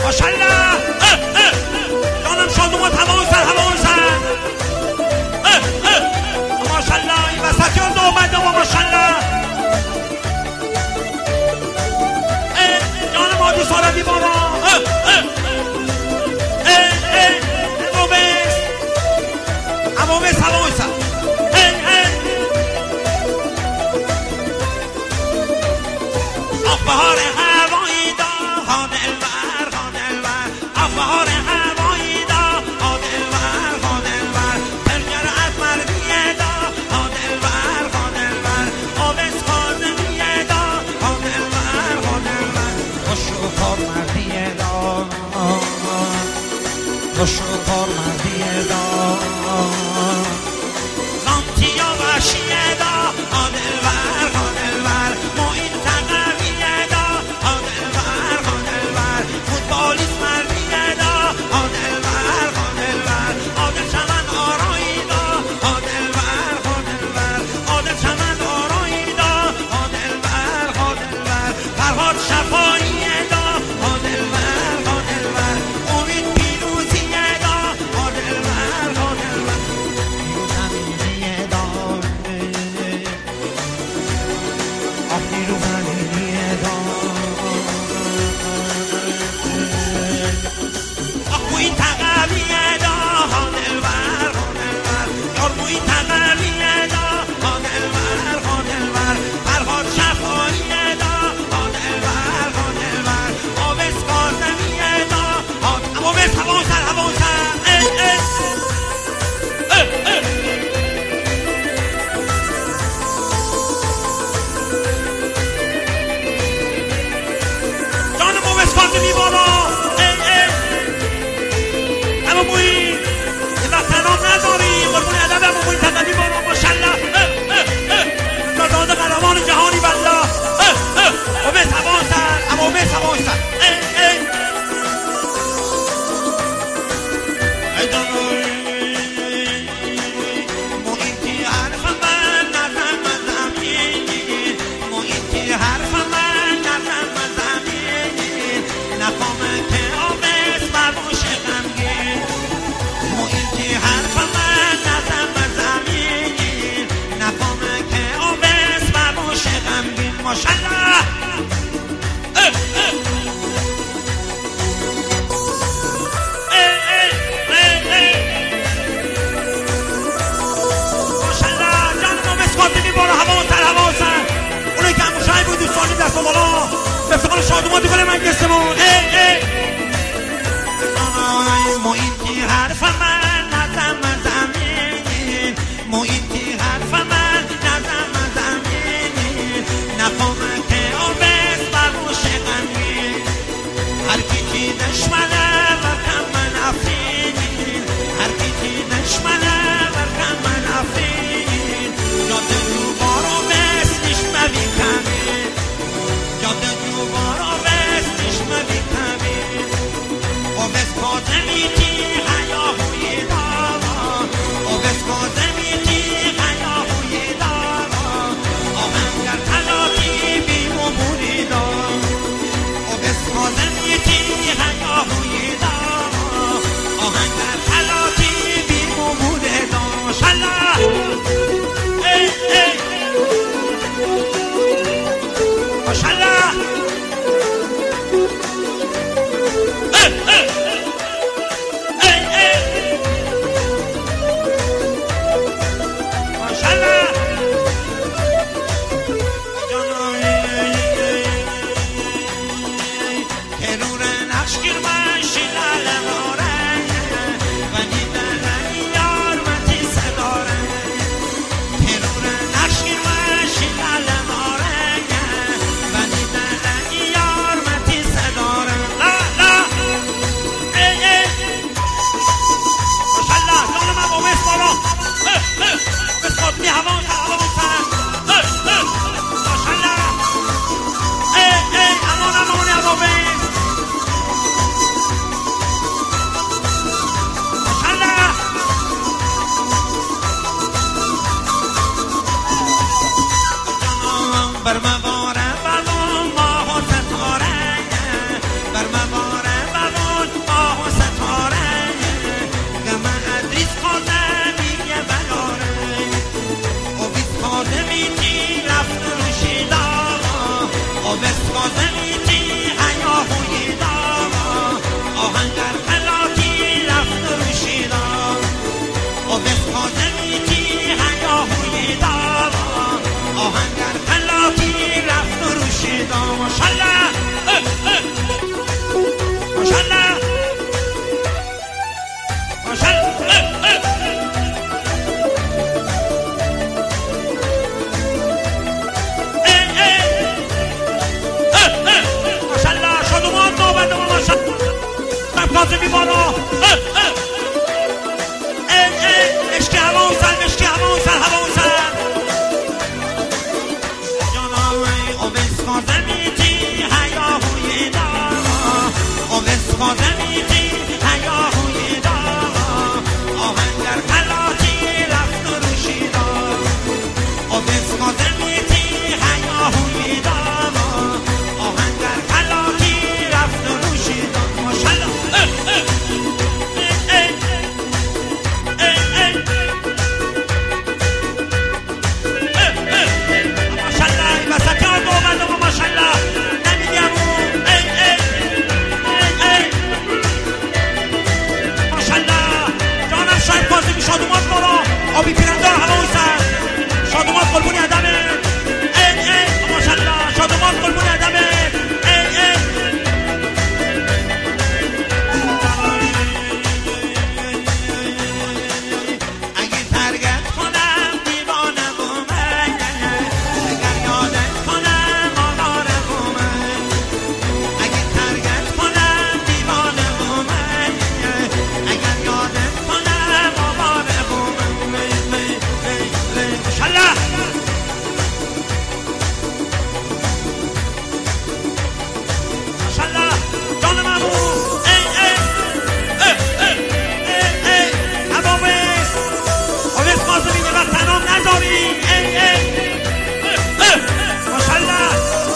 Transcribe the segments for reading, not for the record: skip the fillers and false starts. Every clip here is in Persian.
ماشالله جانم شادومان هوای سر ماشالله این وسط یاد اومده و ماشالله جانم آدی سالبی بابا امومس هوای سر آخ بهار هوایی دا ها دلبر ها دلبر آخ بهار هوایی دا ها دلبر ها دلبر پرگر از مردیه دا ها دلبر ها دلبر آبس خازمیه دا ها دلبر ها دلبر خوشو کار مردیه دا خوشو کار مردیه دا زانتیا وحشیه دا ها دلبر ها دلبر ما این شادومان دیگه من گستمون محیطی حرف من نزم زمین محیطی حرف من نزم زمین نفهمه که آبست بروش غمین هر کی دشمنه برکم من افرین هر کی دشمنه برکم من افرین جاده رو بارو بست نشمه کمین جاده رو بارو دا ماشالله ماشالله ماشالله ماشالله شادومان نوبت ما ماشالله کاظمی بالا مشکی هوا و سر مشکی هوا و سر هوا و سر جاناوی اوبس کاظمیتی هیاهوی دا اوبس کاظمیتی هیاهوی دا آهنگر خلاتی رفت و روشیدا اوبس کاظمیتی هیاهوی دا آهنگر خلاتی رفت و روشیدا ماشالله شادومات برو آبی پیرندار هوا و سر شادومات قلبونی عدمه ماشالله شادومات قلبونی عدمه اگه ترگت کنم دیوانه بومه اگر یادت کنم آواره بومه اگه ترگت کنم دیوانه بومه اگر یادت کنم آواره بومه ماشالله ماشالله جان مامون عبابس اوبس قاسمی نگاه تنام نذاری ماشالله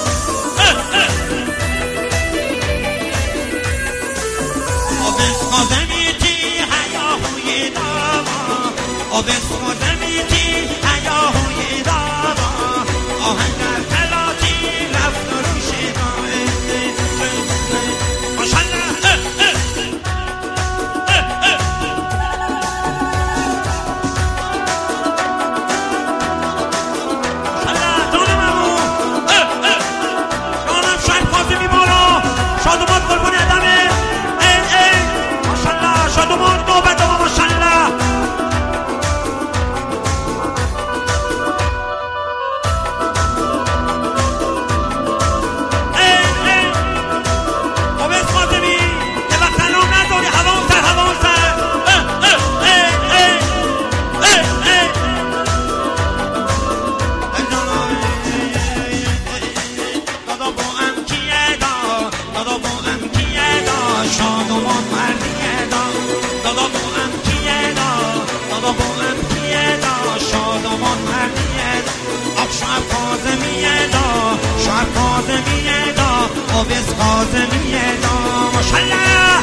اوبس قاسمیتی هیاهوی داما اوبس قاسمیتی هیاهوی داما آهنگر خلاتی رفت و روشیدا ماشالله شادومان قربون عدمه ماشالله شادومان نوبت ما ماشالله اوبس قاسمی یه وقت تنام نداری هوا و سر هوا و سر دادا با ام کیه دا دادا با ام کیه دا شادومان مردیه دا دادا با ام کیه دا دادا با ام کیه دا شادومان مردیه دا آب شب کاظمیه دا شب کاظمیه دا اوبس کاظمیه دا ماشالله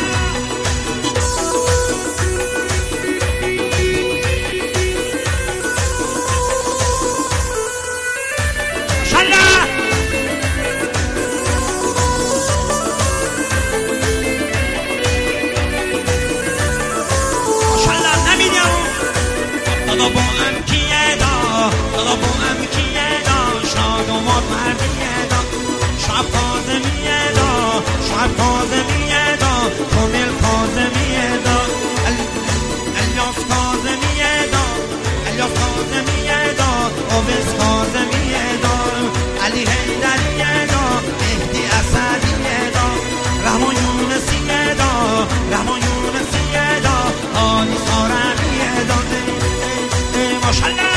دادا با ام کیه دا دادا با ام کیه دا شادومان مردیه دا شب کاظمیه دا شب کاظمیه دا کامل کاظمیه دا الیاس کاظمیه دا الیاس کاظمیه دا اوبس کاظمیه دا علی حیدریه دا مهدی اسدیه دا رحمان یونسیه دا رحمان یونسیه دا آلی سارمیه دا ماشالله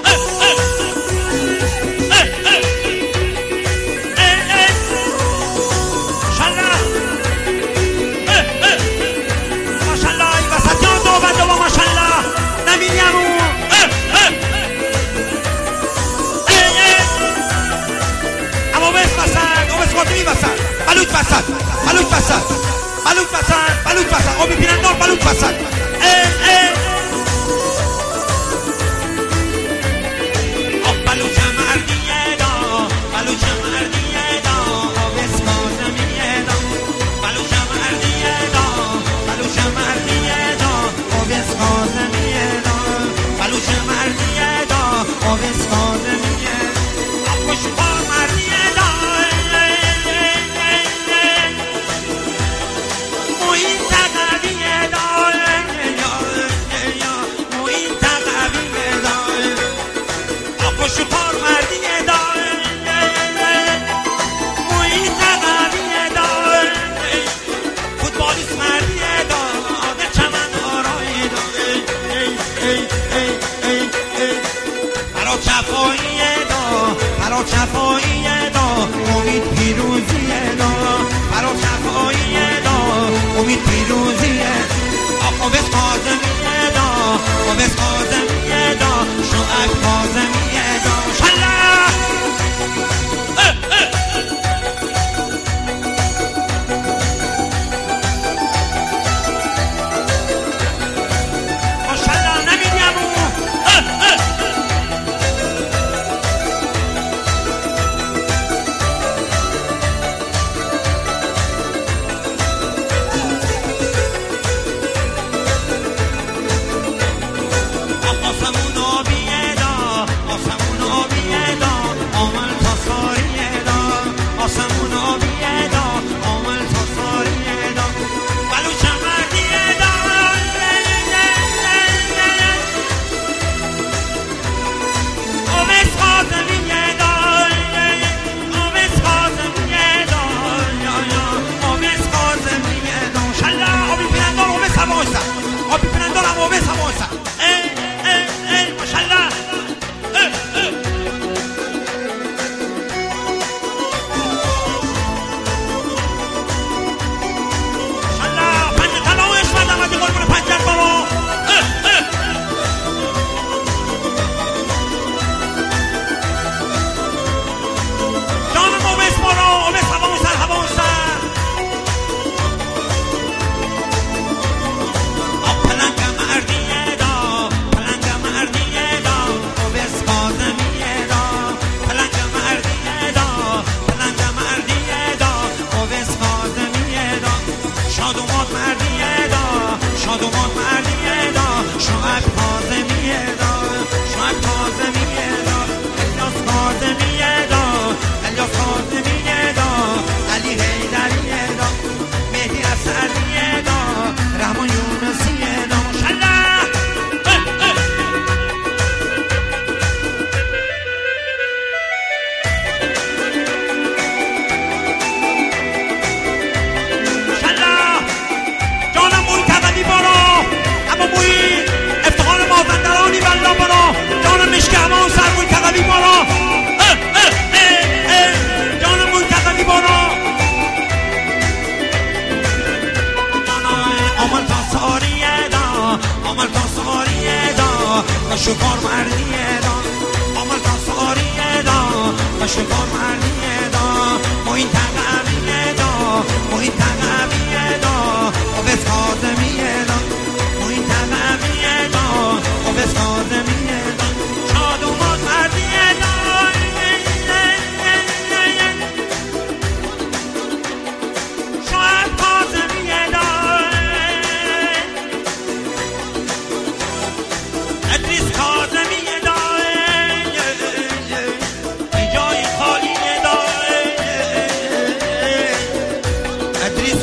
ماشالله این وسطیان نوبت ما ماشالله نمینیمون اما اوبس وسط اوبس قاسمی وسط بلوچ وسط بلوچ وسط بلوچ وسط بلوچ وسط آبی پیرندار بلوچ وسط اوبس کاظمیه دا امید پیروزیه آقابس کاظمیه دا آقابس کاظمیه دا شعب کاظمیه دا ماشالله ماشالله نمیدیم شکار مردیه دا عمل تاساریه دا و شکار مردیه دا محیط تقویه دا محیط تقویه دا آبس کاظمیه دا محیط تقویه دا آبس کاظمیه دا شادومات مردیه دا شاید کاظمیه دا ادریس کاظمیه دا جای خالیه دا ادریس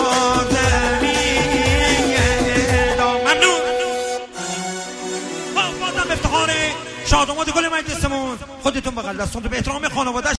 کاظمیه دا ممنون. بازم افتخار شادومات گل مجلسمون خودتون بغل دستون به احترام خانواده